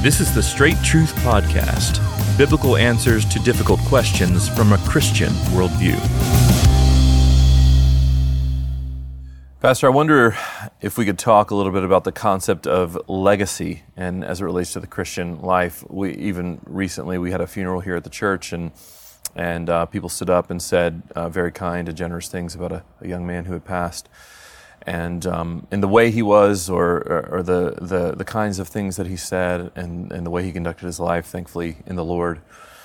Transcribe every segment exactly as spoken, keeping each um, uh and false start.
This is the Straight Truth Podcast, biblical answers to difficult questions from a Christian worldview. Pastor, I wonder if we could talk a little bit about the concept of legacy and as it relates to the Christian life. We even recently we had a funeral here at the church, and and uh, people stood up and said uh, very kind and generous things about a, a young man who had passed. And um, in the way he was, or, or, or the, the the kinds of things that he said, and, and the way he conducted his life, thankfully, in the Lord.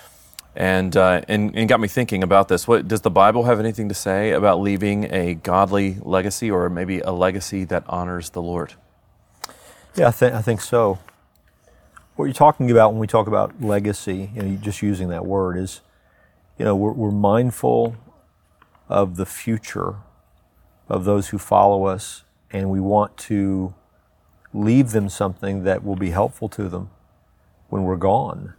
And, uh, and and got me thinking about this. What does the Bible have anything to say about leaving a godly legacy, or maybe a legacy that honors the Lord? Yeah, I think I think so. What you're talking about when we talk about legacy, you know, just using that word, is, you know, we're, we're mindful of the future of those who follow us, and we want to leave them something that will be helpful to them when we're gone.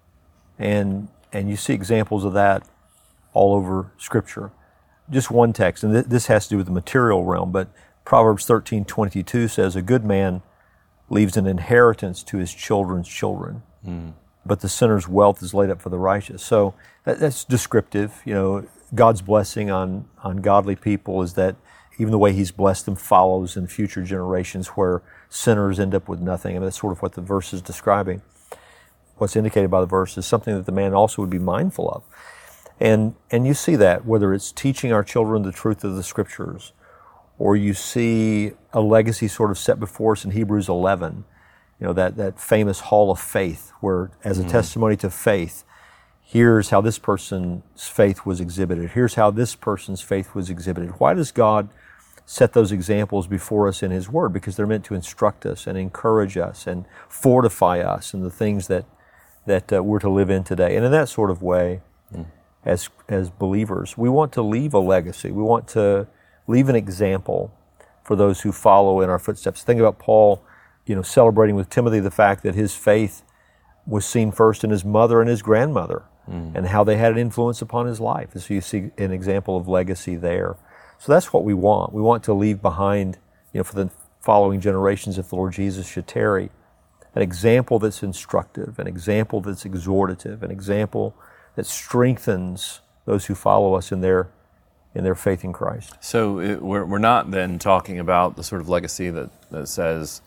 And and you see examples of that all over Scripture. Just one text, and th- this has to do with the material realm, but Proverbs thirteen twenty-two says, "A good man leaves an inheritance to his children's children, mm. but the sinner's wealth is laid up for the righteous." So that, that's descriptive. You know, God's blessing on, on godly people is that even the way He's blessed them follows in future generations where sinners end up with nothing. I mean, that's sort of what the verse is describing. What's indicated by the verse is something that the man also would be mindful of. And and you see that, whether it's teaching our children the truth of the Scriptures, or you see a legacy sort of set before us in Hebrews eleven, you know, that, that famous hall of faith, where as a mm-hmm. testimony to faith, here's how this person's faith was exhibited. Here's how this person's faith was exhibited. Why does God set those examples before us in His Word? Because they're meant to instruct us and encourage us and fortify us in the things that that uh, we're to live in today. And in that sort of way, mm. as as believers, we want to leave a legacy. We want to leave an example for those who follow in our footsteps. Think about Paul, you know, celebrating with Timothy the fact that his faith was seen first in his mother and his grandmother, mm. and how they had an influence upon his life. And so you see an example of legacy there. So that's what we want. We want to leave behind, you know, for the following generations, if the Lord Jesus should tarry, an example that's instructive, an example that's exhortative, an example that strengthens those who follow us in their in their faith in Christ. So it, we're we're not then talking about the sort of legacy that, that says,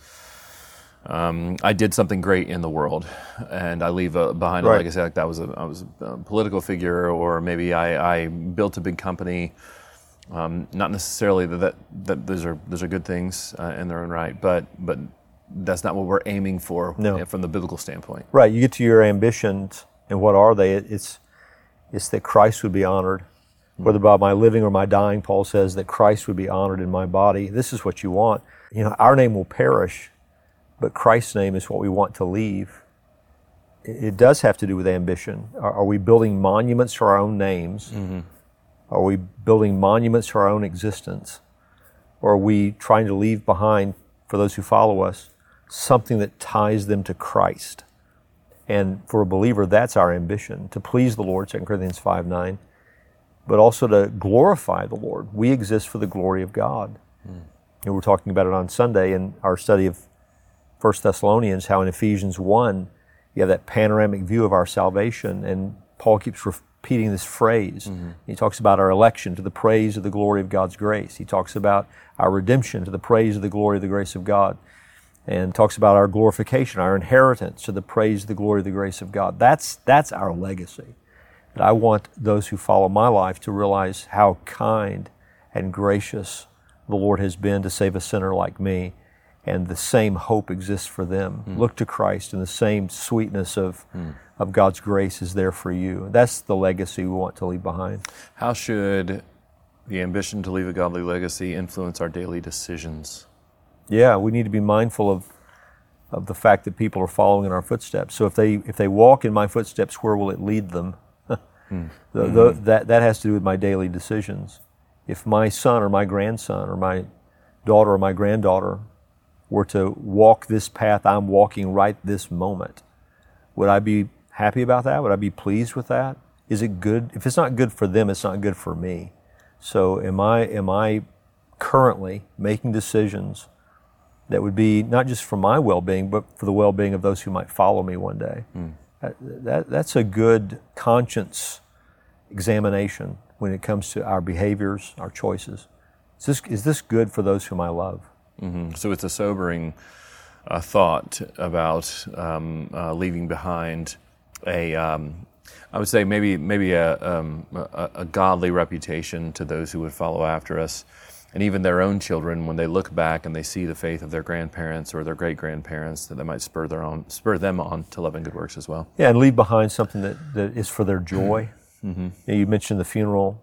um, I did something great in the world, and I leave a, behind a right. legacy like that was a I was a political figure, or maybe I, I built a big company. Um, not necessarily that, that that those are those are good things uh, in their own right, but but that's not what we're aiming for no. from the biblical standpoint. Right. You get to your ambitions, and what are they? It's it's that Christ would be honored, mm-hmm. whether by my living or my dying. Paul says that Christ would be honored in my body. This is what you want. You know, our name will perish, but Christ's name is what we want to leave. It, it does have to do with ambition. Are, are we building monuments to our own names? Mm-hmm. Are we building monuments to our own existence? Or are we trying to leave behind, for those who follow us, something that ties them to Christ? And for a believer, that's our ambition, to please the Lord, Second Corinthians five nine, but also to glorify the Lord. We exist for the glory of God. Mm. And we're talking about it on Sunday in our study of First Thessalonians, how in Ephesians one, you have that panoramic view of our salvation, and Paul keeps referring repeating this phrase. Mm-hmm. He talks about our election to the praise of the glory of God's grace. He talks about our redemption to the praise of the glory of the grace of God. And talks about our glorification, our inheritance to the praise of the glory of the grace of God. That's that's our legacy. And I want those who follow my life to realize how kind and gracious the Lord has been to save a sinner like me. And the same hope exists for them. Mm. Look to Christ, and the same sweetness of mm. of God's grace is there for you. That's the legacy we want to leave behind. How should the ambition to leave a godly legacy influence our daily decisions? Yeah, we need to be mindful of of the fact that people are following in our footsteps. So if they if they walk in my footsteps, where will it lead them? mm. the, mm-hmm. the, that that has to do with my daily decisions. If my son or my grandson or my daughter or my granddaughter were to walk this path I'm walking right this moment, would I be happy about that? Would I be pleased with that? Is it good? If it's not good for them, it's not good for me. So am I am I currently making decisions that would be not just for my well-being, but for the well-being of those who might follow me one day. Mm. That, that, that's a good conscience examination when it comes to our behaviors, our choices. Is this, is this good for those whom I love? Mm-hmm. So it's a sobering uh, thought about um, uh, leaving behind a, um, I would say maybe maybe a, um, a, a godly reputation to those who would follow after us, and even their own children, when they look back and they see the faith of their grandparents or their great-grandparents, that they might spur their own, spur them on to love and good works as well. Yeah, and leave behind something that, that is for their joy. Mm-hmm. You know, you mentioned the funeral.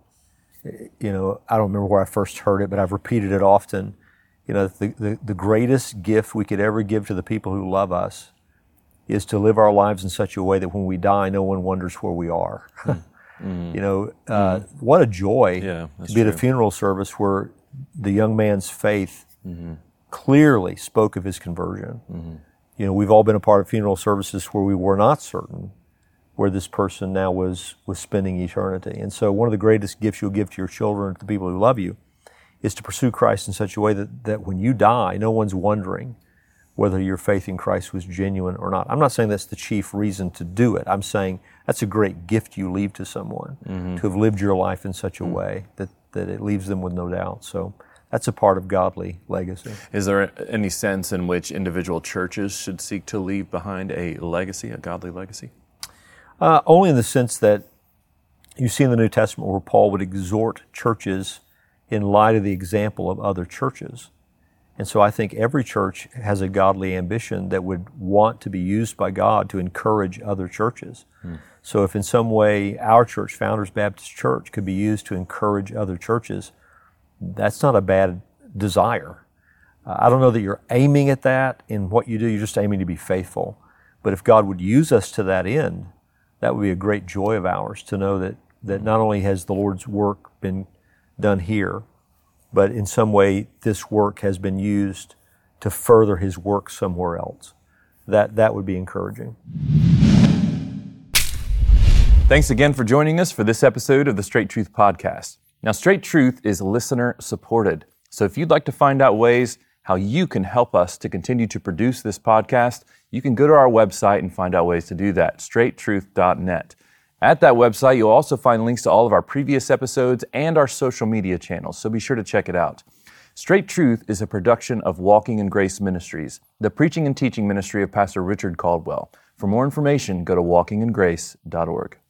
You know, I don't remember where I first heard it, but I've repeated it often. You know, the, the, the greatest gift we could ever give to the people who love us is to live our lives in such a way that when we die, no one wonders where we are. Mm-hmm. You know, uh, mm-hmm. what a joy yeah, to be at a funeral service where the young man's faith mm-hmm. clearly spoke of his conversion. Mm-hmm. You know, we've all been a part of funeral services where we were not certain where this person now was was spending eternity. And so one of the greatest gifts you'll give to your children, to the people who love you, is to pursue Christ in such a way that, that when you die, no one's wondering whether your faith in Christ was genuine or not. I'm not saying that's the chief reason to do it. I'm saying that's a great gift you leave to someone, mm-hmm. to have lived your life in such a mm-hmm. way that, that it leaves them with no doubt. So that's a part of godly legacy. Is there any sense in which individual churches should seek to leave behind a legacy, a godly legacy? Uh, only in the sense that you see in the New Testament where Paul would exhort churches in light of the example of other churches. And so I think every church has a godly ambition that would want to be used by God to encourage other churches. Hmm. So if in some way our church, Founders Baptist Church, could be used to encourage other churches, that's not a bad desire. Uh, I don't know that you're aiming at that in what you do, you're just aiming to be faithful. But if God would use us to that end, that would be a great joy of ours to know that, that not only has the Lord's work been done here, but in some way this work has been used to further His work somewhere else. That, that would be encouraging. Thanks again for joining us for this episode of the Straight Truth Podcast. Now, Straight Truth is listener supported. So if you'd like to find out ways how you can help us to continue to produce this podcast, you can go to our website and find out ways to do that, straight truth dot net. At that website, you'll also find links to all of our previous episodes and our social media channels, so be sure to check it out. Straight Truth is a production of Walking in Grace Ministries, the preaching and teaching ministry of Pastor Richard Caldwell. For more information, go to walking in grace dot org.